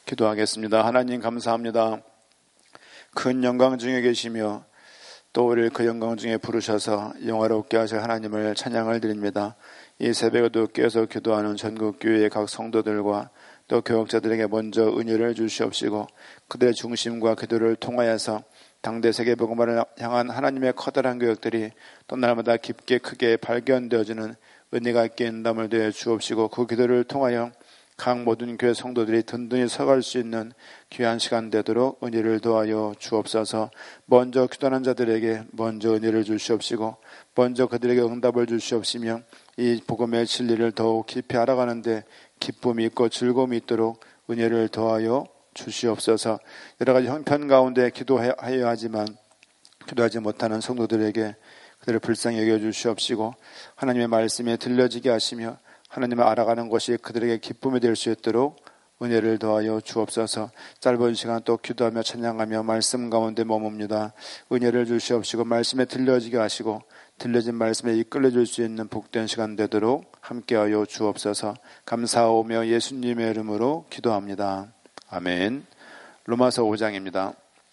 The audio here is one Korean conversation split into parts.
기도하겠습니다. 하나님 감사합니다. 큰 영광 중에 계시며 또 우리를 그 영광 중에 부르셔서 영화롭게 하실 하나님을 찬양을 드립니다. 이 새벽에도 깨어서 기도하는 전국교회의 각 성도들과 또 교역자들에게 먼저 은혜를 주시옵시고 그들의 중심과 기도를 통하여서 당대 세계복음화를 향한 하나님의 커다란 교역들이 또 날마다 깊게 크게 발견되어지는 은혜가 있게 인담을 되어 주옵시고 그 기도를 통하여 각 모든 교회 성도들이 든든히 서갈 수 있는 귀한 시간 되도록 은혜를 도하여 주옵소서. 먼저 기도하는 자들에게 먼저 은혜를 주시옵시고 먼저 그들에게 응답을 주시옵시며 이 복음의 진리를 더욱 깊이 알아가는데 기쁨이 있고 즐거움이 있도록 은혜를 더하여 주시옵소서. 여러 가지 형편 가운데 기도해야 하지만 기도하지 못하는 성도들에게 그들을 불쌍히 여겨주시옵시고 하나님의 말씀에 들려지게 하시며 하나님을 알아가는 것이 그들에게 기쁨이 될 수 있도록 은혜를 더하여 주옵소서. 짧은 시간 또 기도하며 찬양하며 말씀 가운데 머뭅니다. 은혜를 주시옵시고 말씀에 들려지게 하시고 들려진 말씀에 이끌려 줄 수 있는 복된 시간 되도록 함께하여 주옵소서. 감사하오며 예수님의 이름으로 기도합니다. 아멘. 로마서 5장입니다.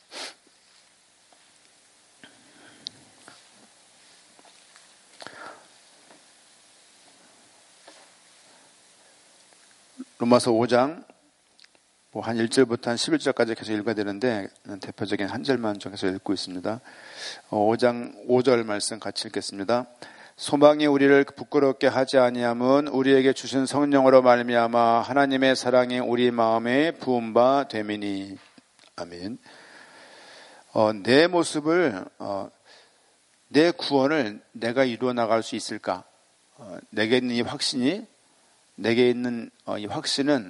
로마서 5장 한 1절부터 한 11절까지 계속 읽어야 되는데 대표적인 한 절만 좀 계속 읽고 있습니다. 5장 5절 말씀 같이 읽겠습니다. 소망이 우리를 부끄럽게 하지 아니함은 우리에게 주신 성령으로 말미암아 하나님의 사랑이 우리 마음에 부은 바 됨이니. 아멘. 내 모습을 내 구원을 내가 이루어 나갈 수 있을까? 내게 있는 이 확신이 내게 있는 이 확신은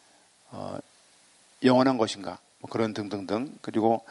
영원한 것인가? 그런 등등등. 그리고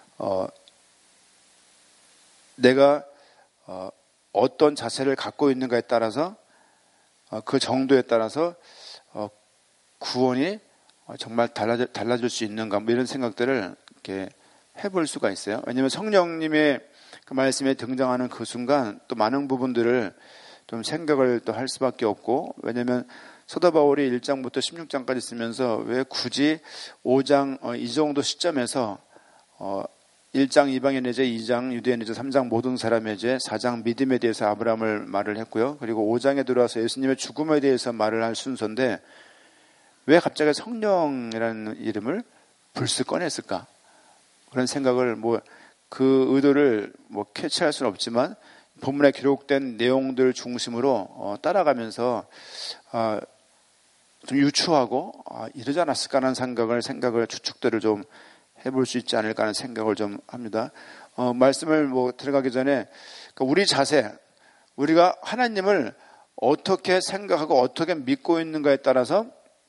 내가 어떤 자세를 갖고 있는가에 따라서 그 정도에 따라서 구원이 정말 달라질 수 있는가? 뭐 이런 생각들을 이렇게 해볼 수가 있어요. 왜냐하면 성령님의 그 말씀에 등장하는 그 순간 또 많은 부분들을 좀 생각을 또 할 수밖에 없고, 왜냐하면 사도 바울이 1장부터 16장까지 쓰면서 왜 굳이 5장 이 정도 시점에서 1장 이방인 예제, 2장 유대인 예제, 3장 모든 사람의 예제, 4장 믿음에 대해서 아브라함을 말을 했고요. 그리고 5장에 들어와서 예수님의 죽음에 대해서 말을 할 순서인데 왜 갑자기 성령이라는 이름을 불쑥 꺼냈을까? 그런 생각을 그 의도를 캐치할 수는 없지만 본문에 기록된 내용들 중심으로 따라가면서 좀 유추하고 이러지 않았을까 하는 생각을 추측들을 좀 해볼 수 있지 않을까 하는 생각을 좀 합니다. 말씀을 들어가기 전에 우리 자세, 우리가 하나님을 어떻게 생각하고 어떻게 믿고 있는가에 따라서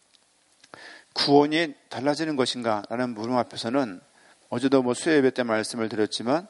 구원이 달라지는 것인가 라는 물음 앞에서는 어제도 수요 예배 때 말씀을 드렸지만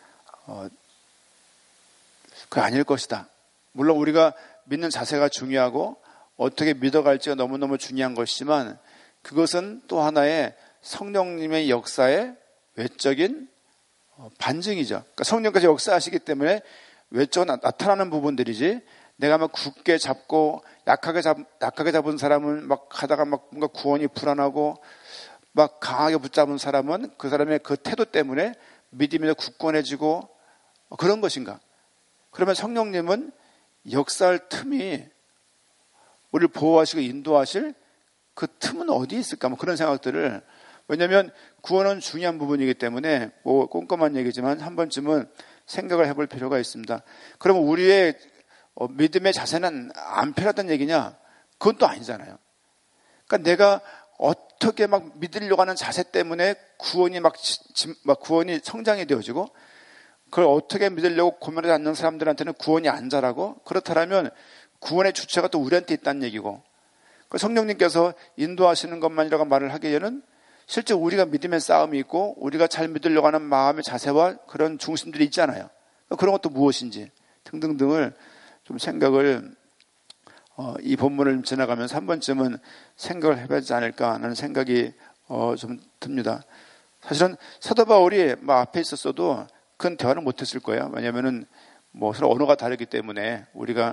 그게 아닐 것이다. 물론 우리가 믿는 자세가 중요하고 어떻게 믿어갈지가 너무너무 중요한 것이지만 그것은 또 하나의 성령님의 역사의 외적인 반증이죠. 그러니까 성령께서 역사하시기 때문에 외적으로 나타나는 부분들이지, 내가 굳게 잡고 약하게 잡은 사람은 하다가 뭔가 구원이 불안하고 강하게 붙잡은 사람은 그 사람의 그 태도 때문에 믿음이 더 굳건해지고 그런 것인가? 그러면 성령님은 역사할 틈이 우리를 보호하시고 인도하실 그 틈은 어디 있을까? 그런 생각들을, 왜냐하면 구원은 중요한 부분이기 때문에 꼼꼼한 얘기지만 한 번쯤은 생각을 해볼 필요가 있습니다. 그러면 우리의 믿음의 자세는 안 편하다는 얘기냐? 그건 또 아니잖아요. 그러니까 내가 어떻게 믿으려고 하는 자세 때문에 구원이 구원이 성장이 되어지고 그걸 어떻게 믿으려고 고민하지 않는 사람들한테는 구원이 안 자라고, 그렇다면 구원의 주체가 또 우리한테 있다는 얘기고, 성령님께서 인도하시는 것만이라고 말을 하기에는 실제 우리가 믿음의 싸움이 있고 우리가 잘 믿으려고 하는 마음의 자세와 그런 중심들이 있잖아요. 그런 것도 무엇인지 등등등을 좀 생각을 이 본문을 지나가면서 한 번쯤은 생각을 해봐야 하지 않을까 하는 생각이 좀 듭니다. 사실은 사도 바울이 앞에 있었어도 큰 대화를 못했을 거예요. 왜냐하면은 서로 언어가 다르기 때문에 우리가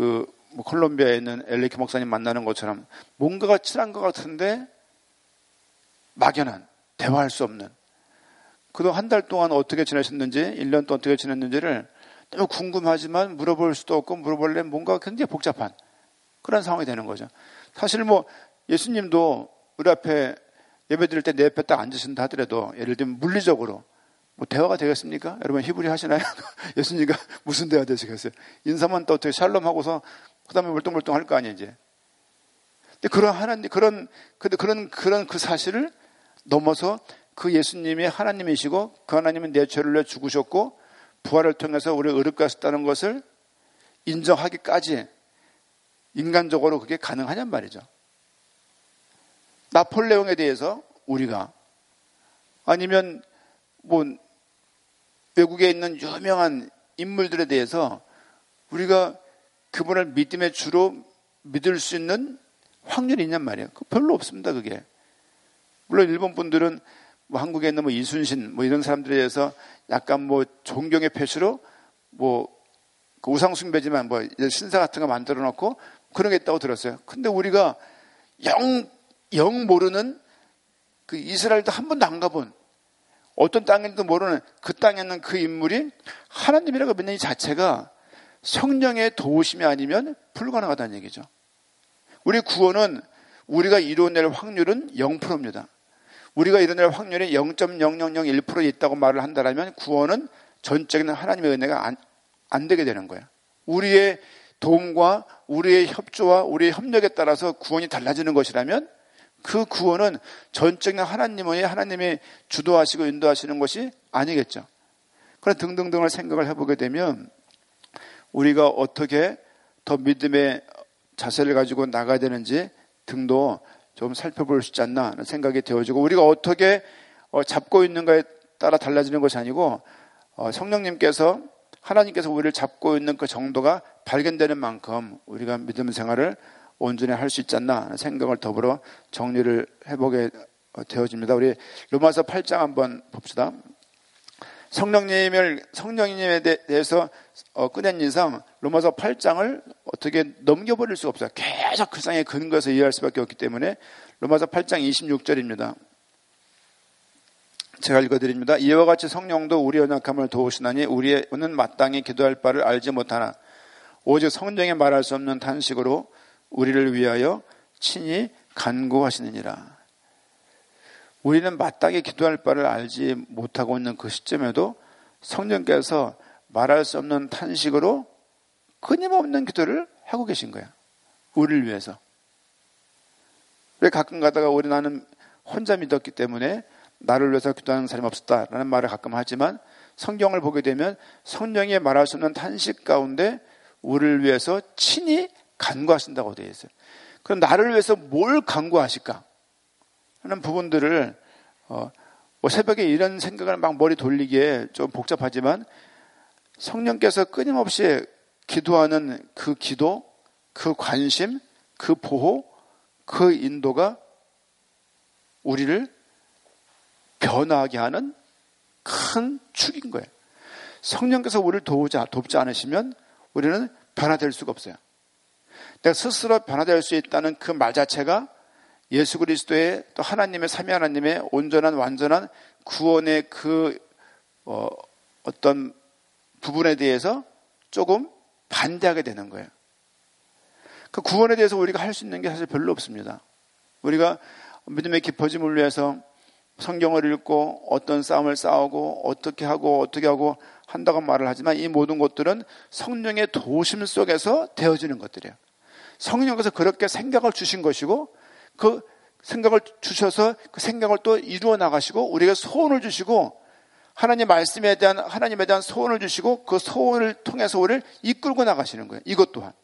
콜롬비아에 있는 엘리케 목사님 만나는 것처럼 뭔가가 친한 것 같은데 막연한, 대화할 수 없는. 그동안 한 달 동안 어떻게 지내셨는지, 1년 동안 어떻게 지냈는지를 너무 궁금하지만 물어볼 수도 없고 물어보려면 뭔가 굉장히 복잡한 그런 상황이 되는 거죠. 사실 예수님도 우리 앞에 예배 드릴 때 내 옆에 딱 앉으신다 하더라도 예를 들면 물리적으로 대화가 되겠습니까? 여러분 히브리 하시나요? 예수님과 무슨 대화 되시겠어요? 인사만 또 어떻게 샬롬 하고서 그 다음에 멀뚱멀뚱 할 거 아니에요, 이제. 근데 그런 그 사실을 넘어서 그 예수님이 하나님이시고 그 하나님은 내 죄를 위해 죽으셨고 부활을 통해서 우리를 의롭게 하셨다는 것을 인정하기까지 인간적으로 그게 가능하냔 말이죠. 나폴레옹에 대해서 우리가 아니면 외국에 있는 유명한 인물들에 대해서 우리가 그분을 믿음의 주로 믿을 수 있는 확률이 있냔 말이에요. 별로 없습니다, 그게. 물론 일본 분들은 한국에 있는 이순신 이런 사람들에 대해서 약간 존경의 표시로 그 우상숭배지만 신사 같은 거 만들어 놓고 그런 게 있다고 들었어요. 근데 우리가 영 모르는 그 이스라엘도 한 번도 안 가본 어떤 땅인지도 모르는 그 땅에 있는 그 인물이 하나님이라고 믿는 이 자체가 성령의 도우심이 아니면 불가능하다는 얘기죠. 우리 구원은 우리가 이루어낼 확률은 0%입니다. 우리가 이뤄낼 확률이 0.0001% 있다고 말을 한다면 구원은 전적인 하나님의 은혜가 안 되게 되는 거예요. 우리의 도움과 우리의 협조와 우리의 협력에 따라서 구원이 달라지는 것이라면 그 구원은 전적인 하나님이 주도하시고 인도하시는 것이 아니겠죠. 그런 등등등을 생각을 해보게 되면 우리가 어떻게 더 믿음의 자세를 가지고 나가야 되는지 등도 좀 살펴볼 수 있지 않나 하는 생각이 되어지고 우리가 어떻게 잡고 있는가에 따라 달라지는 것이 아니고 성령님께서 하나님께서 우리를 잡고 있는 그 정도가 발견되는 만큼 우리가 믿음 생활을 온전히 할 수 있지 않나 하는 생각을 더불어 정리를 해보게 되어집니다. 우리 로마서 8장 한번 봅시다. 성령님에 대해서 꺼낸 이상 로마서 8장을 어떻게 넘겨버릴 수가 없어요. 계속 그 상에 근거해서 이해할 수밖에 없기 때문에 로마서 8장 26절입니다. 제가 읽어드립니다. 이와 같이 성령도 우리의 연약함을 도우시나니 우리는 마땅히 기도할 바를 알지 못하나 오직 성령의 말할 수 없는 탄식으로 우리를 위하여 친히 간구하시느니라. 우리는 마땅히 기도할 바를 알지 못하고 있는 그 시점에도 성령께서 말할 수 없는 탄식으로 끊임없는 기도를 하고 계신 거야. 우리를 위해서. 왜 가끔 가다가 나는 혼자 믿었기 때문에 나를 위해서 기도하는 사람이 없었다라는 말을 가끔 하지만 성경을 보게 되면 성령이 말할 수 없는 탄식 가운데 우리를 위해서 친히 간구하신다고 되어 있어요. 그럼 나를 위해서 뭘 간구하실까 하는 부분들을 새벽에 이런 생각을 막 머리 돌리기에 좀 복잡하지만 성령께서 끊임없이 기도하는 그 기도, 그 관심, 그 보호, 그 인도가 우리를 변화하게 하는 큰 축인 거예요. 성령께서 우리를 돕지 않으시면 우리는 변화될 수가 없어요. 내가 스스로 변화될 수 있다는 그 말 자체가 예수 그리스도의 또 하나님의 삼위 하나님의 온전한 완전한 구원의 그 어떤 부분에 대해서 조금 반대하게 되는 거예요. 그 구원에 대해서 우리가 할 수 있는 게 사실 별로 없습니다. 우리가 믿음의 깊어짐을 위해서 성경을 읽고 어떤 싸움을 싸우고 어떻게 하고 한다고 말을 하지만 이 모든 것들은 성령의 도우심 속에서 되어지는 것들이에요. 성령께서 그렇게 생각을 주신 것이고 그 생각을 주셔서 그 생각을 또 이루어 나가시고 우리에게 소원을 주시고 하나님의 대한 소원을 주시고 그 소원을 통해서 우리를 이끌고 나가시는 거예요. 이것 또한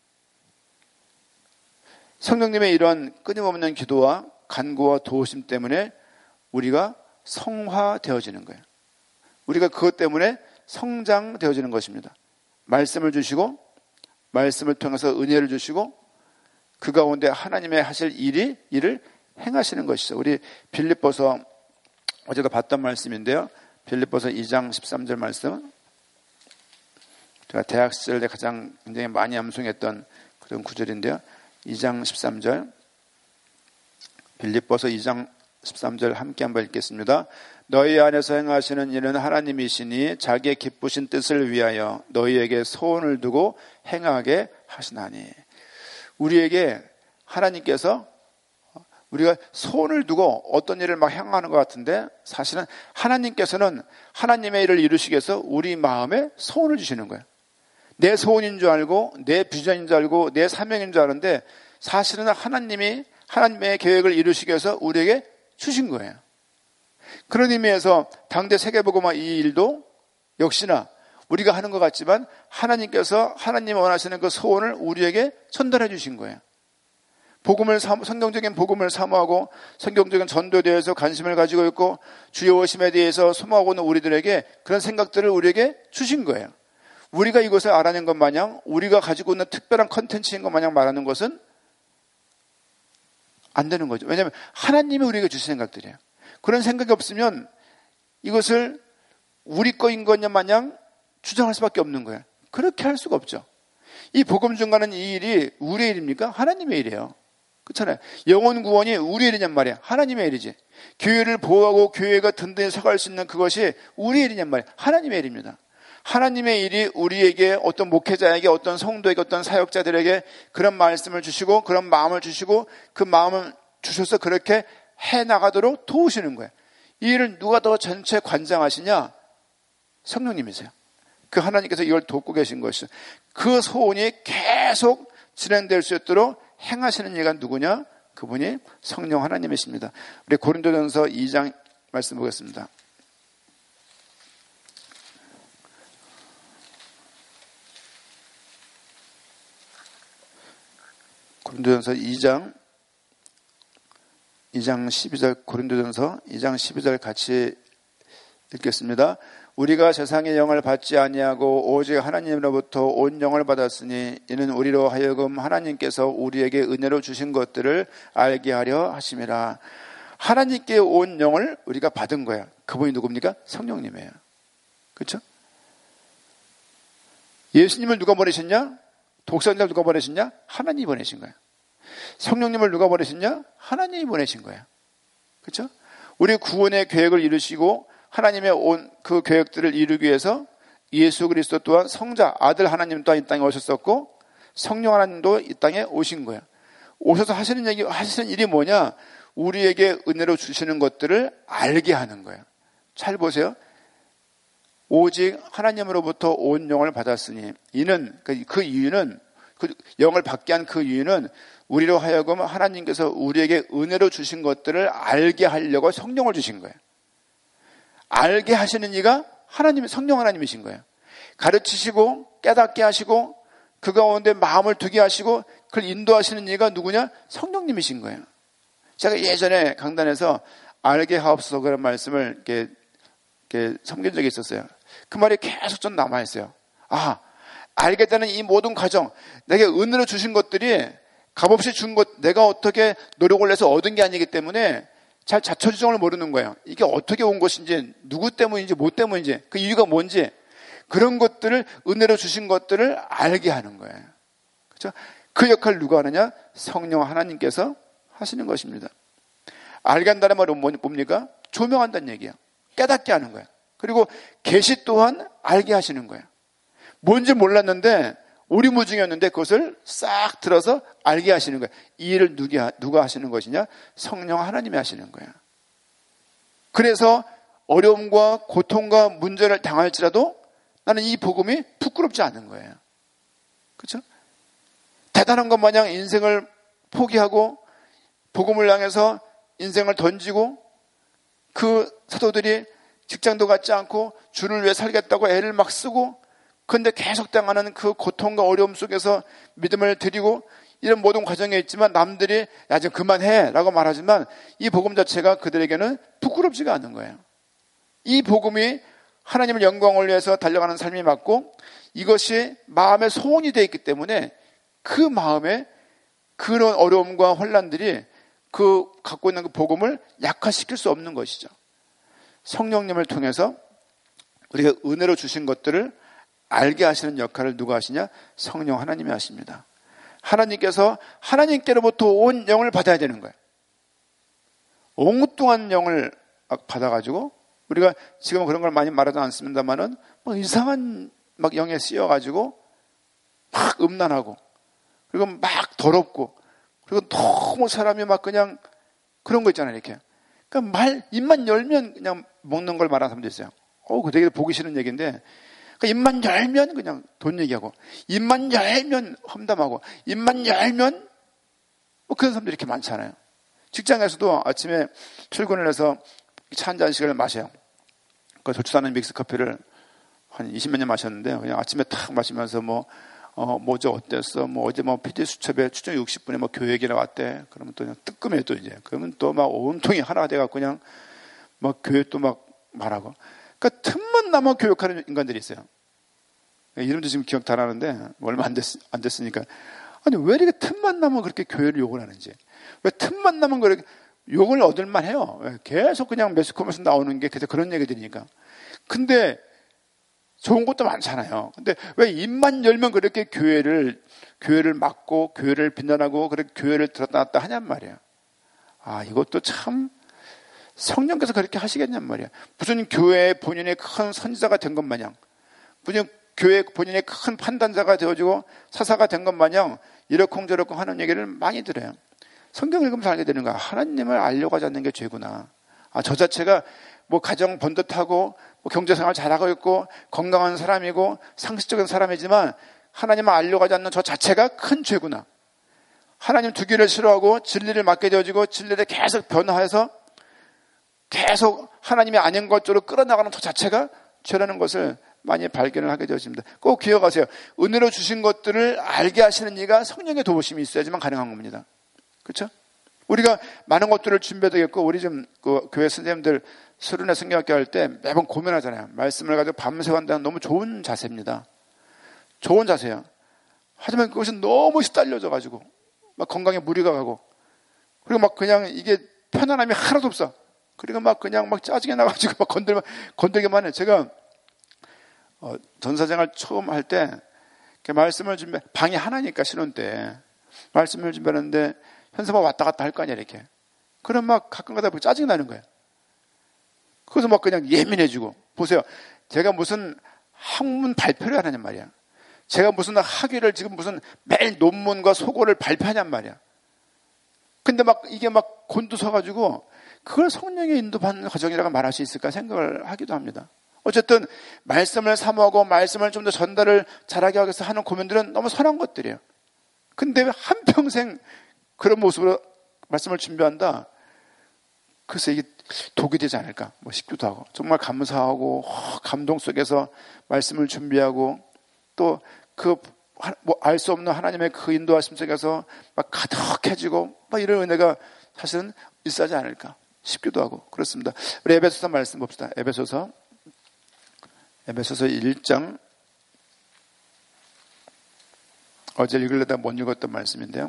성령님의 이런 끊임없는 기도와 간구와 도우심 때문에 우리가 성화되어지는 거예요. 우리가 그것 때문에 성장되어지는 것입니다. 말씀을 주시고 말씀을 통해서 은혜를 주시고 그 가운데 하나님의 하실 일을 행하시는 것이죠. 우리 빌립보서 어제도 봤던 말씀인데요. 빌립보서 2장 13절 말씀. 제가 대학 시절 때 가장 굉장히 많이 암송했던 그런 구절인데요. 2장 13절. 빌립보서 2장 13절 함께 한번 읽겠습니다. 너희 안에서 행하시는 이는 하나님이시니 자기의 기쁘신 뜻을 위하여 너희에게 소원을 두고 행하게 하시나니. 우리에게 하나님께서 우리가 소원을 두고 어떤 일을 막 행하는 것 같은데 사실은 하나님께서는 하나님의 일을 이루시기 위해서 우리 마음에 소원을 주시는 거예요. 내 소원인 줄 알고 내 비전인 줄 알고 내 사명인 줄 아는데 사실은 하나님이 하나님의 계획을 이루시기 위해서 우리에게 주신 거예요. 그런 의미에서 당대 세계복음화 이 일도 역시나 우리가 하는 것 같지만 하나님께서 하나님이 원하시는 그 소원을 우리에게 전달해 주신 거예요. 성경적인 복음을 사모하고 성경적인 전도에 대해서 관심을 가지고 있고 주의 오심에 대해서 소모하고 있는 우리들에게 그런 생각들을 우리에게 주신 거예요. 우리가 이것을 알아낸 것 마냥 우리가 가지고 있는 특별한 컨텐츠인 것 마냥 말하는 것은 안 되는 거죠. 왜냐하면 하나님이 우리에게 주신 생각들이에요. 그런 생각이 없으면 이것을 우리 거인 것냐 마냥 주장할 수밖에 없는 거예요. 그렇게 할 수가 없죠. 이 복음 중간은 이 일이 우리의 일입니까? 하나님의 일이에요. 그렇잖아요. 영혼 구원이 우리의 일이냔 말이야. 하나님의 일이지. 교회를 보호하고 교회가 든든히 서갈 수 있는 그것이 우리의 일이냔 말이야. 하나님의 일입니다. 하나님의 일이 우리에게 어떤 목회자에게 어떤 성도에게 어떤 사역자들에게 그런 말씀을 주시고 그런 마음을 주시고 그 마음을 주셔서 그렇게 해나가도록 도우시는 거예요. 이 일을 누가 더 전체 관장하시냐? 성령님이세요. 그 하나님께서 이걸 돕고 계신 것이죠. 그 소원이 계속 진행될 수 있도록 행하시는 이가 누구냐? 그분이 성령 하나님이십니다. 우리 고린도전서 2장 말씀 보겠습니다. 고린도전서 2장 12절 고린도전서 2장 12절 같이 읽겠습니다. 우리가 세상의 영을 받지 아니하고 오직 하나님으로부터 온 영을 받았으니 이는 우리로 하여금 하나님께서 우리에게 은혜로 주신 것들을 알게 하려 하심이라. 하나님께 온 영을 우리가 받은 거야. 그분이 누굽니까? 성령님이에요. 그렇죠? 예수님을 누가 보내셨냐? 독생자를 누가 보내셨냐? 하나님이 보내신 거예요. 성령님을 누가 보내셨냐? 하나님이 보내신 거예요. 그렇죠? 우리 구원의 계획을 이루시고 하나님의 온 그 계획들을 이루기 위해서 예수 그리스도 또한 성자 아들 하나님 또한 이 땅에 오셨었고 성령 하나님도 이 땅에 오신 거예요. 오셔서 하시는 일이 뭐냐? 우리에게 은혜로 주시는 것들을 알게 하는 거예요. 잘 보세요. 오직 하나님으로부터 온 영을 받았으니 이는 그 이유는 그 영을 받게 한 그 이유는 우리로 하여금 하나님께서 우리에게 은혜로 주신 것들을 알게 하려고 성령을 주신 거예요. 알게 하시는 이가 하나님, 성령 하나님이신 거예요. 가르치시고 깨닫게 하시고 그 가운데 마음을 두게 하시고 그걸 인도하시는 이가 누구냐? 성령님이신 거예요. 제가 예전에 강단에서 알게 하옵소서 그런 말씀을 이렇게 섬긴 적이 있었어요. 그 말이 계속 좀 남아있어요. 알게 되는 이 모든 과정, 내게 은혜로 주신 것들이 값없이 준 것, 내가 어떻게 노력을 해서 얻은 게 아니기 때문에 잘 자초지종을 모르는 거예요. 이게 어떻게 온 것인지, 누구 때문인지, 뭐 때문인지, 그 이유가 뭔지, 그런 것들을, 은혜로 주신 것들을 알게 하는 거예요. 그렇죠? 그 역할을 누가 하느냐? 성령 하나님께서 하시는 것입니다. 알게 한다는 말은 뭡니까? 조명한다는 얘기예요. 깨닫게 하는 거예요. 그리고 계시 또한 알게 하시는 거예요. 뭔지 몰랐는데 오리무중이었는데 그것을 싹 들어서 알게 하시는 거예요. 이 일을 누가 하시는 것이냐? 성령 하나님이 하시는 거예요. 그래서 어려움과 고통과 문제를 당할지라도 나는 이 복음이 부끄럽지 않은 거예요. 그렇죠? 대단한 것 마냥 인생을 포기하고 복음을 향해서 인생을 던지고 그 사도들이 직장도 갖지 않고 주를 위해 살겠다고 애를 막 쓰고 그런데 계속 당하는 그 고통과 어려움 속에서 믿음을 드리고 이런 모든 과정에 있지만 남들이 야 좀 그만해 라고 말하지만 이 복음 자체가 그들에게는 부끄럽지가 않은 거예요. 이 복음이 하나님의 영광을 위해서 달려가는 삶이 맞고 이것이 마음의 소원이 되어 있기 때문에 그 마음에 그런 어려움과 혼란들이 그 갖고 있는 그 복음을 약화시킬 수 없는 것이죠. 성령님을 통해서 우리가 은혜로 주신 것들을 알게 하시는 역할을 누가 하시냐? 성령 하나님이 하십니다. 하나님께서 하나님께로부터 온 영을 받아야 되는 거예요. 엉뚱한 영을 받아가지고, 우리가 지금 그런 걸 많이 말하지 않습니다만은 막 이상한 막 영에 씌어가지고 막 음란하고, 그리고 막 더럽고, 그리고 너무 사람이 막 그냥 그런 거 있잖아요, 이렇게. 그러니까 입만 열면 그냥 먹는 걸 말하는 사람도 있어요. 그 되게 보기 싫은 얘기인데, 그러니까 입만 열면 그냥 돈 얘기하고, 입만 열면 험담하고, 입만 열면 뭐 그런 사람들이 이렇게 많잖아요. 직장에서도 아침에 출근을 해서 차 한 잔씩을 마셔요. 그 저출산하는 믹스 커피를 한 20몇 년 마셨는데, 그냥 아침에 탁 마시면서 뭐죠, 어땠어? 어제 PD 수첩에 추정 60분에 교육이라 왔대. 그러면 또 그냥 뜨끔해요, 또 이제. 그러면 또 막 온통이 하나가 돼갖고 그냥 막 교육도 막 말하고. 그러니까 틈만 나면 교육하는 인간들이 있어요. 이름도 지금 기억 다 나는데, 얼마 안 됐으니까. 아니, 왜 이렇게 틈만 나면 그렇게 교회를 욕을 하는지. 왜 틈만 나면 그렇게 욕을 얻을만 해요. 계속 그냥 매스컴에서 나오는 게 계속 그런 얘기들이니까. 근데 좋은 것도 많잖아요. 근데 왜 입만 열면 그렇게 교회를 막고, 교회를 비난하고, 그렇게 교회를 들었다 놨다 하냔 말이야. 이것도 참 성령께서 그렇게 하시겠냔 말이야. 무슨 교회에 본인의 큰 선지자가 된 것 마냥, 무슨 교회 본인의 큰 판단자가 되어지고 사사가 된 것 마냥 이러쿵저러쿵 하는 얘기를 많이 들어요. 성경 읽으면서 알게 되는 거야. 하나님을 알려고 하지 않는 게 죄구나. 저 자체가 가정 번듯하고 경제생활 잘하고 있고 건강한 사람이고 상식적인 사람이지만 하나님을 알려고 하지 않는 저 자체가 큰 죄구나. 하나님 두기를 싫어하고 진리를 맡게 되어지고 진리를 계속 변화해서 계속 하나님이 아닌 것으로 끌어나가는 저 자체가 죄라는 것을 많이 발견을 하게 되었습니다. 꼭 기억하세요. 은혜로 주신 것들을 알게 하시는 이가 성령의 도우심이 있어야지만 가능한 겁니다. 그렇죠? 우리가 많은 것들을 준비해야 되겠고, 우리 좀 교회 선생님들 수련회 성경학교 할 때 매번 고민하잖아요. 말씀을 가지고 밤새 한다는 너무 좋은 자세입니다. 좋은 자세예요. 하지만 그것은 너무 시달려져가지고 막 건강에 무리가 가고, 그리고 막 그냥 이게 편안함이 하나도 없어. 그리고 막 그냥 막 짜증이 나가지고 막 건들기만 해. 제가 전사생활 처음 할 때 말씀을 방이 하나니까 신혼 때 말씀을 준비하는데 현수막 왔다 갔다 할 거 아니야, 이렇게. 그럼 막 가끔 가다 보면 짜증이 나는 거예요. 그래서 막 그냥 예민해지고. 보세요. 제가 무슨 학문 발표를 하느냐 말이야. 제가 무슨 학위를 지금 무슨 매일 논문과 소고를 발표하냔 말이야. 근데 막 이게 막 곤두서가지고 그걸 성령의 인도받는 과정이라고 말할 수 있을까 생각을 하기도 합니다. 어쨌든 말씀을 사모하고 말씀을 좀 더 전달을 잘하게 하기 위해서 하는 고민들은 너무 선한 것들이에요. 근데 왜 한평생 그런 모습으로 말씀을 준비한다? 글쎄 이게 독이 되지 않을까 싶기도 하고, 정말 감사하고 감동 속에서 말씀을 준비하고 또 알 수 없는 하나님의 그 인도하심 속에서 막 가득해지고 막 이런 은혜가 사실은 있어야지 않을까 싶기도 하고 그렇습니다. 우리 에베소서 말씀 봅시다. 에베소서 1장, 어제 읽으려다 못 읽었던 말씀인데요.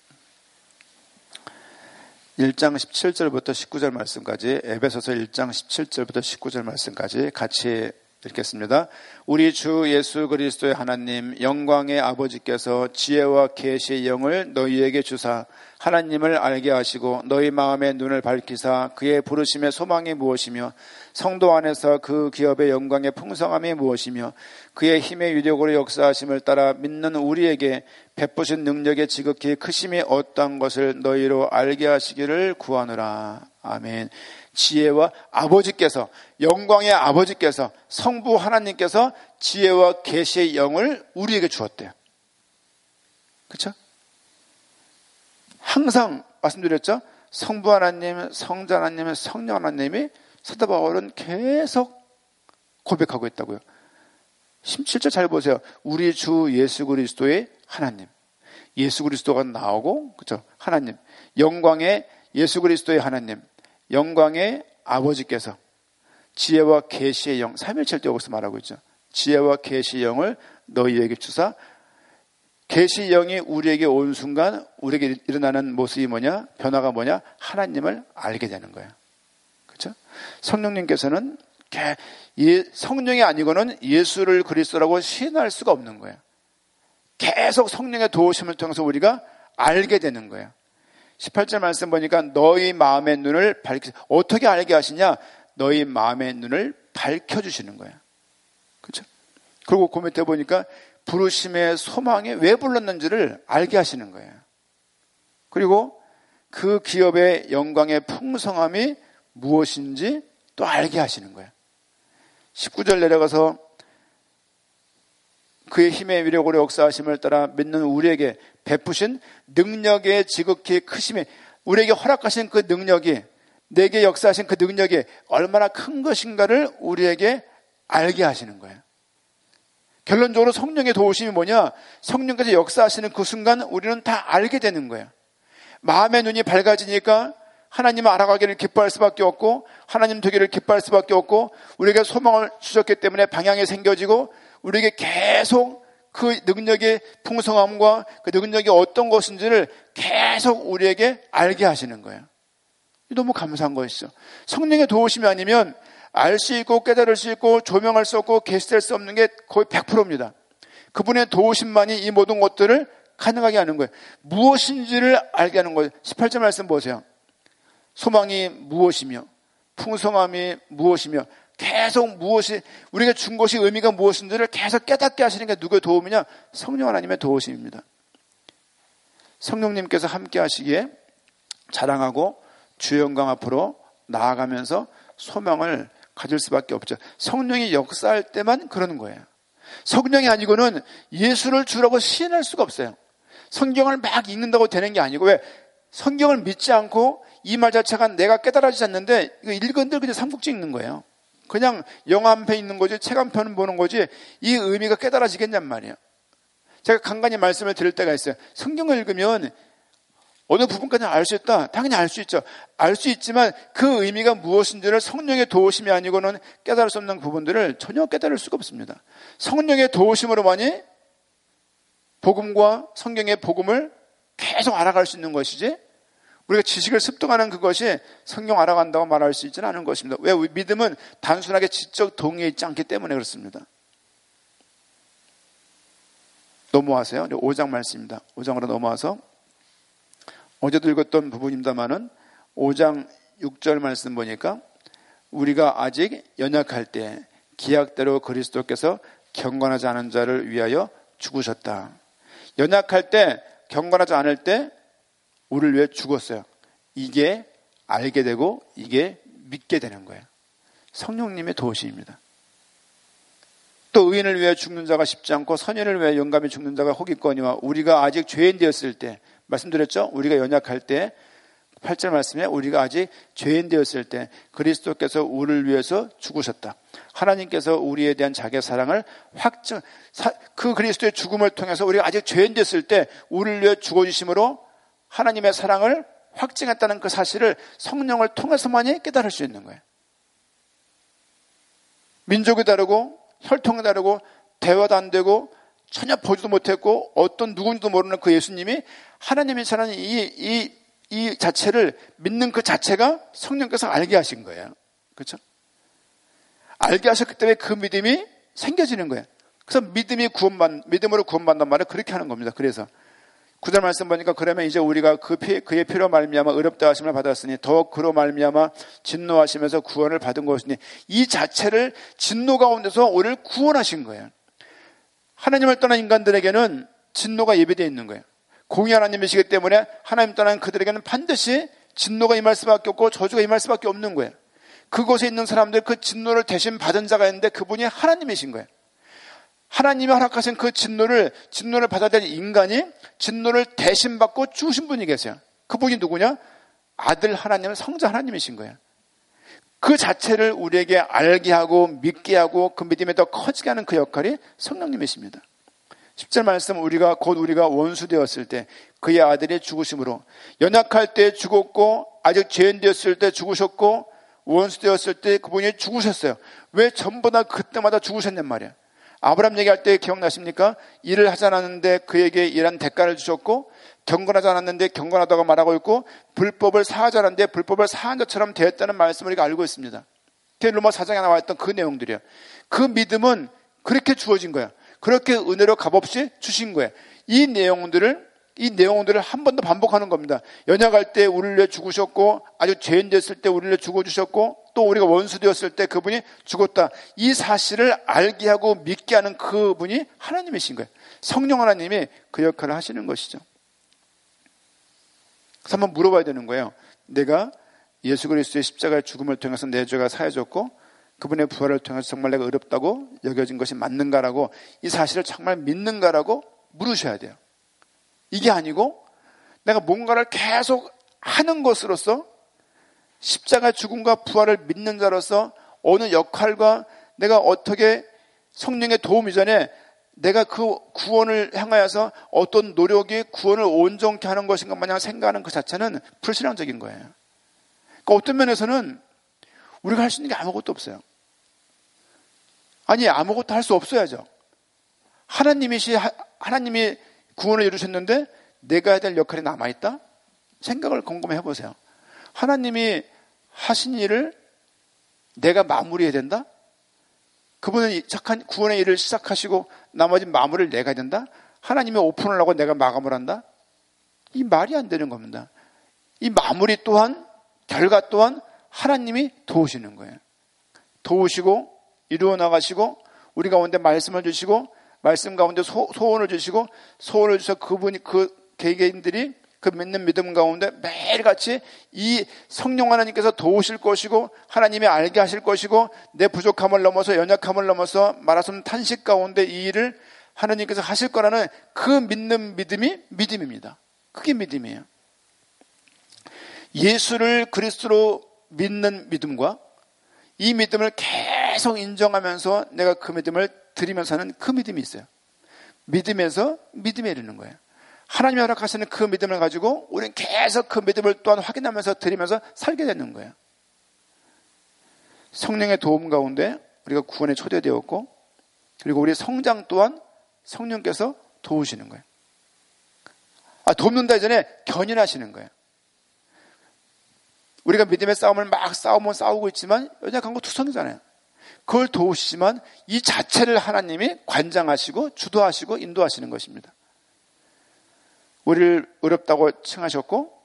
1장 17절부터 19절 말씀까지, 에베소서 1장 17절부터 19절 말씀까지 같이 읽겠습니다. 우리 주 예수 그리스도의 하나님 영광의 아버지께서 지혜와 계시의 영을 너희에게 주사 하나님을 알게 하시고 너희 마음의 눈을 밝히사 그의 부르심의 소망이 무엇이며 성도 안에서 그 기업의 영광의 풍성함이 무엇이며 그의 힘의 유력으로 역사하심을 따라 믿는 우리에게 베푸신 능력의 지극히 크심이 어떠한 것을 너희로 알게 하시기를 구하노라. 아멘. 지혜와 아버지께서, 영광의 아버지께서, 성부 하나님께서 지혜와 계시의 영을 우리에게 주었대요. 그렇죠? 항상 말씀드렸죠? 성부 하나님, 성자 하나님, 성령 하나님이 사도 바울은 계속 고백하고 있다고요. 17절 잘 보세요. 우리 주 예수 그리스도의 하나님. 예수 그리스도가 나오고, 그렇죠? 하나님. 영광의 예수 그리스도의 하나님. 영광의 아버지께서 지혜와 계시의 영, 3일절 때 여기서 말하고 있죠. 지혜와 계시의 영을 너희에게 주사, 계시의 영이 우리에게 온 순간 우리에게 일어나는 모습이 뭐냐? 변화가 뭐냐? 하나님을 알게 되는 거예요. 그렇죠? 성령님께서는 성령이 아니고는 예수를 그리스도라고 시인할 수가 없는 거예요. 계속 성령의 도우심을 통해서 우리가 알게 되는 거예요. 18절 말씀 보니까 너희 마음의 눈을 어떻게 알게 하시냐? 너희 마음의 눈을 밝혀주시는 거예요. 그렇죠? 그리고 그 밑에 보니까 부르심의 소망에 왜 불렀는지를 알게 하시는 거예요. 그리고 그 기업의 영광의 풍성함이 무엇인지 또 알게 하시는 거예요. 19절 내려가서 그의 힘의 위력으로 역사하심을 따라 믿는 우리에게 베푸신 능력의 지극히 크심에, 우리에게 허락하신 그 능력이, 내게 역사하신 그 능력이 얼마나 큰 것인가를 우리에게 알게 하시는 거예요. 결론적으로 성령의 도우심이 뭐냐? 성령께서 역사하시는 그 순간 우리는 다 알게 되는 거예요. 마음의 눈이 밝아지니까 하나님을 알아가기를 기뻐할 수밖에 없고, 하나님 되기를 기뻐할 수밖에 없고, 우리에게 소망을 주셨기 때문에 방향이 생겨지고, 우리에게 계속 그 능력의 풍성함과 그 능력이 어떤 것인지를 계속 우리에게 알게 하시는 거예요. 너무 감사한 것이죠. 성령의 도우심이 아니면 알 수 있고 깨달을 수 있고 조명할 수 없고 계시될 수 없는 게 거의 100%입니다. 그분의 도우심만이 이 모든 것들을 가능하게 하는 거예요. 무엇인지를 알게 하는 거예요. 18절 말씀 보세요. 소망이 무엇이며 풍성함이 무엇이며 계속 무엇이, 우리가 준 것이 의미가 무엇인지를 계속 깨닫게 하시는 게 누구의 도움이냐? 성령 하나님의 도우심입니다. 성령님께서 함께 하시기에 자랑하고 주의 영광 앞으로 나아가면서 소망을 가질 수밖에 없죠. 성령이 역사할 때만 그러는 거예요. 성령이 아니고는 예수를 주라고 시인할 수가 없어요. 성경을 막 읽는다고 되는 게 아니고, 왜? 성경을 믿지 않고 이 말 자체가 내가 깨달아지지 않는데 이거 읽은들 그냥 삼국지 읽는 거예요. 그냥 영화 한 편 읽는 거지, 책 한 편 보는 거지, 이 의미가 깨달아지겠냔 말이에요. 제가 간간히 말씀을 드릴 때가 있어요. 성경을 읽으면 어느 부분까지는 알 수 있다. 당연히 알 수 있죠. 알 수 있지만 그 의미가 무엇인지를 성령의 도우심이 아니고는 깨달을 수 없는 부분들을 전혀 깨달을 수가 없습니다. 성령의 도우심으로만이 복음과 성경의 복음을 계속 알아갈 수 있는 것이지, 우리가 지식을 습득하는 그것이 성경 알아간다고 말할 수 있지는 않은 것입니다. 왜? 믿음은 단순하게 지적 동의에 있지 않기 때문에 그렇습니다. 넘어와서요. 5장 말씀입니다. 5장으로 넘어와서 어제도 읽었던 부분입니다만은 5장 6절 말씀 보니까 우리가 아직 연약할 때 기약대로 그리스도께서 경건하지 않은 자를 위하여 죽으셨다. 연약할 때, 경건하지 않을 때 우리를 위해 죽었어요. 이게 알게 되고 이게 믿게 되는 거예요. 성령님의 도우심입니다. 또 의인을 위해 죽는 자가 쉽지 않고 선인을 위해 영감히 죽는 자가 혹있거니와 우리가 아직 죄인 되었을 때, 말씀드렸죠? 우리가 연약할 때 8절 말씀에 우리가 아직 죄인 되었을 때 그리스도께서 우리를 위해서 죽으셨다. 하나님께서 우리에 대한 자기의 사랑을 그 그리스도의 죽음을 통해서 우리가 아직 죄인 되었을 때 우리를 위해 죽어주심으로 하나님의 사랑을 확증했다는 그 사실을 성령을 통해서만이 깨달을 수 있는 거예요. 민족이 다르고 혈통이 다르고 대화도 안 되고 전혀 보지도 못했고 어떤 누군지도 모르는 그 예수님이 하나님의 사랑이 이 자체를 믿는 그 자체가 성령께서 알게 하신 거예요. 그렇죠? 알게 하셨기 때문에 그 믿음이 생겨지는 거예요. 그래서 믿음으로 구원받는 말을 그렇게 하는 겁니다. 그래서 9절 말씀 보니까 그러면 이제 우리가 그의 피로 말미암아 의롭다 하심을 받았으니 더욱 그로 말미암아 진노하시면서 구원을 받은 것이니, 이 자체를 진노 가운데서 우리를 구원하신 거예요. 하나님을 떠난 인간들에게는 진노가 예비되어 있는 거예요. 공의 하나님이시기 때문에 하나님 떠난 그들에게는 반드시 진노가 임할 수밖에 없고 저주가 임할 수밖에 없는 거예요. 그곳에 있는 사람들, 그 진노를 대신 받은 자가 있는데 그분이 하나님이신 거예요. 하나님이 허락하신 그 진노를 받아야 될 인간이 진노를 대신 받고 죽으신 분이 계세요. 그분이 누구냐? 아들 하나님, 성자 하나님이신 거예요. 그 자체를 우리에게 알게 하고 믿게 하고 그 믿음에 더 커지게 하는 그 역할이 성령님이십니다. 10절 말씀, 우리가 원수 되었을 때 그의 아들이 죽으심으로, 연약할 때 죽었고 아직 죄인 되었을 때 죽으셨고 원수 되었을 때 그분이 죽으셨어요. 왜 전부 다 그때마다 죽으셨냔 말이에요. 아브라함 얘기할 때 기억나십니까? 일을 하지 않았는데 그에게 일한 대가를 주셨고, 경건하지 않았는데 경건하다고 말하고 있고, 불법을 사하지 않았는데 불법을 사한 것처럼 되었다는 말씀을 우리가 알고 있습니다. 그게 로마 4장에 나와 있던 그 내용들이에요. 그 믿음은 그렇게 주어진 거예요. 그렇게 은혜로 값없이 주신 거예요. 이 내용들을 이 내용들을 한 번 더 반복하는 겁니다. 연약할 때 우리를 위해 죽으셨고, 아주 죄인 됐을 때 우리를 위해 죽어주셨고, 또 우리가 원수 되었을 때 그분이 죽었다. 이 사실을 알게 하고 믿게 하는 그분이 하나님이신 거예요. 성령 하나님이 그 역할을 하시는 것이죠. 그래서 한번 물어봐야 되는 거예요. 내가 예수 그리스도의 십자가의 죽음을 통해서 내 죄가 사해졌고 그분의 부활을 통해서 정말 내가 의롭다고 여겨진 것이 맞는가라고, 이 사실을 정말 믿는가라고 물으셔야 돼요. 이게 아니고 내가 뭔가를 계속 하는 것으로서, 십자가 죽음과 부활을 믿는 자로서 어느 역할과 내가 어떻게 성령의 도움 이전에 내가 그 구원을 향하여서 어떤 노력이 구원을 온전케 하는 것인가 마냥 생각하는 그 자체는 불신앙적인 거예요. 그러니까 어떤 면에서는 우리가 할 수 있는 게 아무것도 없어요. 아니, 아무것도 할 수 없어야죠. 하나님이 구원을 이루셨는데 내가 해야 될 역할이 남아있다? 생각을 곰곰이 해보세요. 하나님이 하신 일을 내가 마무리해야 된다? 그분은 착한 구원의 일을 시작하시고 나머지 마무리를 내가 해야 된다? 하나님이 오픈을 하고 내가 마감을 한다? 이 말이 안 되는 겁니다. 이 마무리 또한, 결과 또한 하나님이 도우시는 거예요. 도우시고 이루어 나가시고 우리 가운데 말씀을 주시고 말씀 가운데 소원을 주시고 소원을 주셔서 그분이 그 개개인들이 그 믿는 믿음 가운데 매일같이 이 성령 하나님께서 도우실 것이고 하나님이 알게 하실 것이고 내 부족함을 넘어서 연약함을 넘어서 말하자면 탄식 가운데 이 일을 하나님께서 하실 거라는 그 믿는 믿음이 믿음입니다. 그게 믿음이에요. 예수를 그리스도로 믿는 믿음과 이 믿음을 계속 인정하면서 내가 그 믿음을 드리면서 하는 그 믿음이 있어요. 믿음에서 믿음에 이르는 거예요. 하나님이 허락하시는 그 믿음을 가지고 우리는 계속 그 믿음을 또한 확인하면서 드리면서 살게 되는 거예요. 성령의 도움 가운데 우리가 구원에 초대되었고, 그리고 우리의 성장 또한 성령께서 도우시는 거예요. 돕는다 이전에 견인하시는 거예요. 우리가 믿음의 싸움을 막 싸우고 있지만 연약한 거 투성이잖아요. 그걸 도우시지만 이 자체를 하나님이 관장하시고 주도하시고 인도하시는 것입니다. 우리를 어렵다고 칭하셨고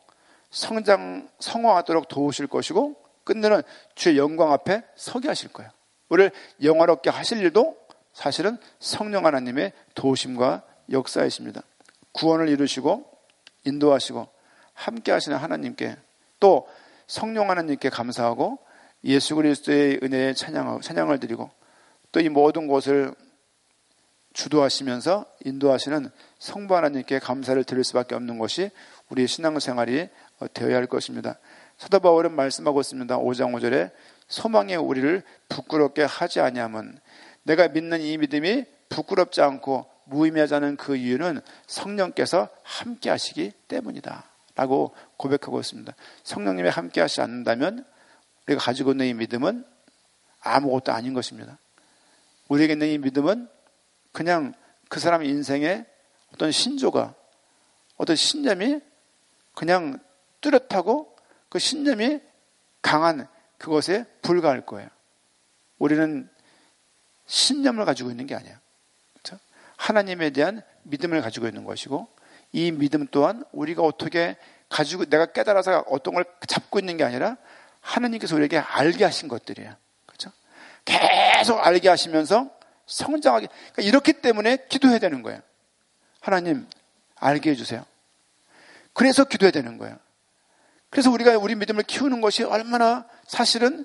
성화하도록 도우실 것이고 끝내는 주의 영광 앞에 서게 하실 거예요. 우리를 영화롭게 하실 일도 사실은 성령 하나님의 도우심과 역사이십니다. 구원을 이루시고 인도하시고 함께 하시는 하나님께, 또 성령 하나님께 감사하고 예수 그리스도의 은혜에 찬양을 드리고 또 이 모든 것을 주도하시면서 인도하시는 성부 하나님께 감사를 드릴 수밖에 없는 것이 우리의 신앙생활이 되어야 할 것입니다. 사도 바울은 말씀하고 있습니다. 5장 5절에 소망에 우리를 부끄럽게 하지 아니함은, 내가 믿는 이 믿음이 부끄럽지 않고 무의미하지 않은 그 이유는 성령께서 함께 하시기 때문이다 라고 고백하고 있습니다. 성령님이 함께 하시지 않는다면 우리가 가지고 있는 이 믿음은 아무것도 아닌 것입니다. 우리에게 있는 이 믿음은 그냥 그 사람 인생의 어떤 신조가, 어떤 신념이 그냥 뚜렷하고 그 신념이 강한 그것에 불과할 거예요. 우리는 신념을 가지고 있는 게 아니에요. 그렇죠? 하나님에 대한 믿음을 가지고 있는 것이고, 이 믿음 또한 우리가 어떻게 가지고 내가 깨달아서 어떤 걸 잡고 있는 게 아니라 하나님께서 우리에게 알게 하신 것들이에요. 그렇죠? 계속 알게 하시면서 성장하게. 그러니까 이렇기 때문에 기도해야 되는 거예요. 하나님 알게 해주세요. 그래서 기도해야 되는 거예요. 그래서 우리가 우리 믿음을 키우는 것이 얼마나 사실은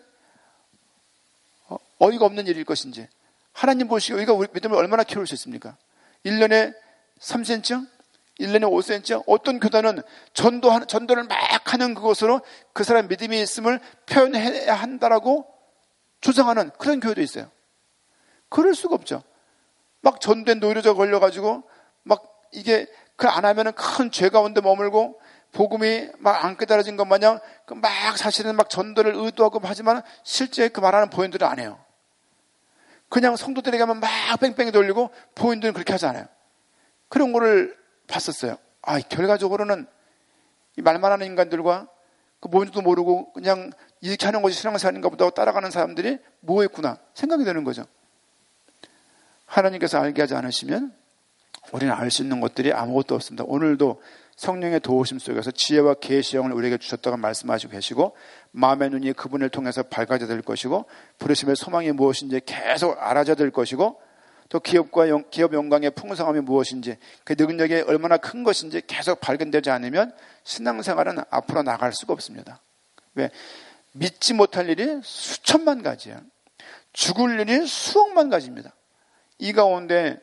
어이가 없는 일일 것인지, 하나님 보시고 우리가 우리 믿음을 얼마나 키울 수 있습니까? 1년에 3cm? 1년에 5cm? 어떤 교단은 전도를 막 하는 그것으로 그 사람 믿음이 있음을 표현해야 한다라고 주장하는 그런 교회도 있어요. 그럴 수가 없죠. 막 전도에 노이로제 걸려가지고 막 이게 그 안 하면은 큰 죄 가운데 머물고 복음이 막 안 깨달아진 것 마냥 막 사실은 막 전도를 의도하고 하지만 실제 그 말하는 보인들은 안 해요. 그냥 성도들에게 하면 막 뺑뺑이 돌리고 보인들은 그렇게 하지 않아요. 그런 거를 봤었어요. 결과적으로는 이 말만 하는 인간들과 그 뭔지도 모르고 그냥 이렇게 하는 것이 신앙생활인가 보다 따라가는 사람들이 뭐였구나 생각이 되는 거죠. 하나님께서 알게 하지 않으시면 우리는 알 수 있는 것들이 아무것도 없습니다. 오늘도 성령의 도우심 속에서 지혜와 계시의 영을 우리에게 주셨다고 말씀하시고 계시고, 마음의 눈이 그분을 통해서 밝아져야 될 것이고, 부르심의 소망이 무엇인지 계속 알아져야 될 것이고, 또 기업 영광의 풍성함이 무엇인지, 그 능력이 얼마나 큰 것인지 계속 발견되지 않으면 신앙생활은 앞으로 나갈 수가 없습니다. 왜? 믿지 못할 일이 수천만 가지야. 죽을 일이 수억만 가지입니다. 이 가운데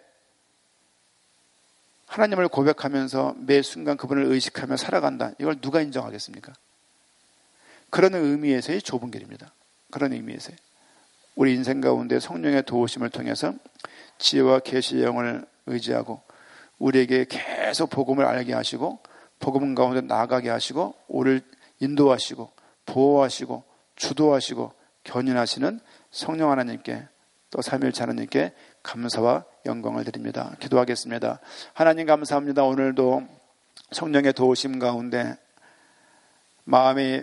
하나님을 고백하면서 매 순간 그분을 의식하며 살아간다. 이걸 누가 인정하겠습니까? 그런 의미에서의 좁은 길입니다. 그런 의미에서 우리 인생 가운데 성령의 도우심을 통해서 지혜와 계시의 영을 의지하고 우리에게 계속 복음을 알게 하시고 복음 가운데 나아가게 하시고 우리를 인도하시고 보호하시고 주도하시고 견인하시는 성령 하나님께, 또 삼위일체 하나님께 감사와 영광을 드립니다. 기도하겠습니다. 하나님 감사합니다. 오늘도 성령의 도우심 가운데 마음이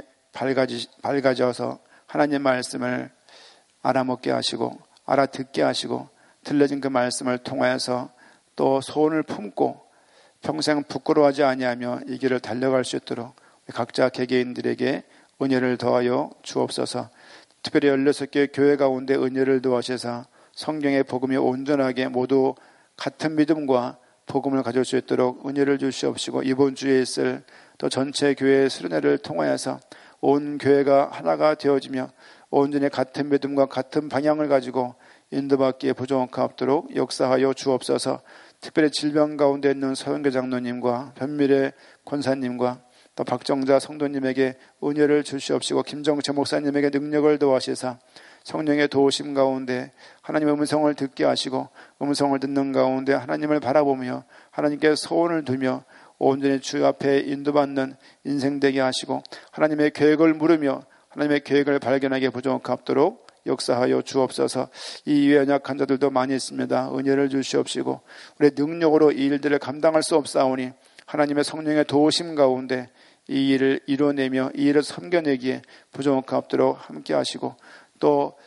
밝아져서 하나님 말씀을 알아먹게 하시고 알아듣게 하시고 들려진 그 말씀을 통하여서 또 소원을 품고 평생 부끄러워하지 아니하며 이 길을 달려갈 수 있도록 각자 개개인들에게 은혜를 더하여 주옵소서. 특별히 16개 교회 가운데 은혜를 더하셔서 성경의 복음이 온전하게 모두 같은 믿음과 복음을 가질 수 있도록 은혜를 주시옵시고, 이번 주에 있을 또 전체 교회의 수련회를 통하여서 온 교회가 하나가 되어지며 온전히 같은 믿음과 같은 방향을 가지고 인도받기에 부족함 없도록 역사하여 주옵소서. 특별히 질병 가운데 있는 서영교 장로님과 변미래 권사님과 또 박정자 성도님에게 은혜를 주시옵시고, 김정채 목사님에게 능력을 더하시사 성령의 도우심 가운데 하나님의 음성을 듣게 하시고 음성을 듣는 가운데 하나님을 바라보며 하나님께 소원을 두며 온전히 주 앞에 인도받는 인생 되게 하시고 하나님의 계획을 물으며 하나님의 계획을 발견하게 부족함 없도록 역사하여 주옵소서. 이 이외에 연약한 자들도 많이 있습니다. 은혜를 주시옵시고 우리의 능력으로 이 일들을 감당할 수 없사오니 하나님의 성령의 도우심 가운데 이 일을 이뤄내며 이 일을 섬겨내기에 부족함 없도록 함께 하시고, 또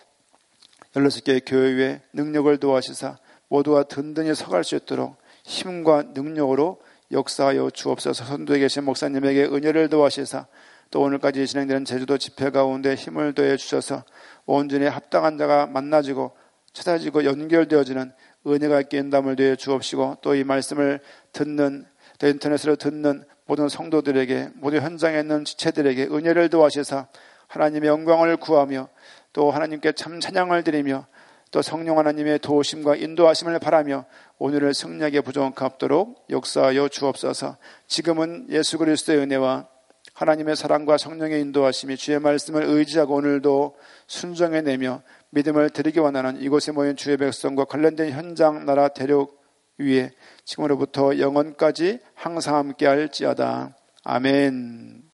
16개 교회에 능력을 도와시사 모두가 든든히 서갈 수 있도록 힘과 능력으로 역사하여 주옵소서. 선도에 계신 목사님에게 은혜를 도와시사 또 오늘까지 진행되는 제주도 집회 가운데 힘을 더해 주셔서 온전히 합당한 자가 만나지고 찾아지고 연결되어지는 은혜가 있게 인담을 더해 주옵시고, 또 이 말씀을 듣는 또 인터넷으로 듣는 모든 성도들에게 모든 현장에 있는 지체들에게 은혜를 도와시사 하나님의 영광을 구하며 또 하나님께 참 찬양을 드리며 또 성령 하나님의 도우심과 인도하심을 바라며 오늘을 승리하게 부족함 없도록 역사하여 주옵소서. 지금은 예수 그리스도의 은혜와 하나님의 사랑과 성령의 인도하심이 주의 말씀을 의지하고 오늘도 순종해내며 믿음을 드리기 원하는 이곳에 모인 주의 백성과 관련된 현장 나라 대륙 위에 지금으로부터 영원까지 항상 함께 할지어다. 아멘.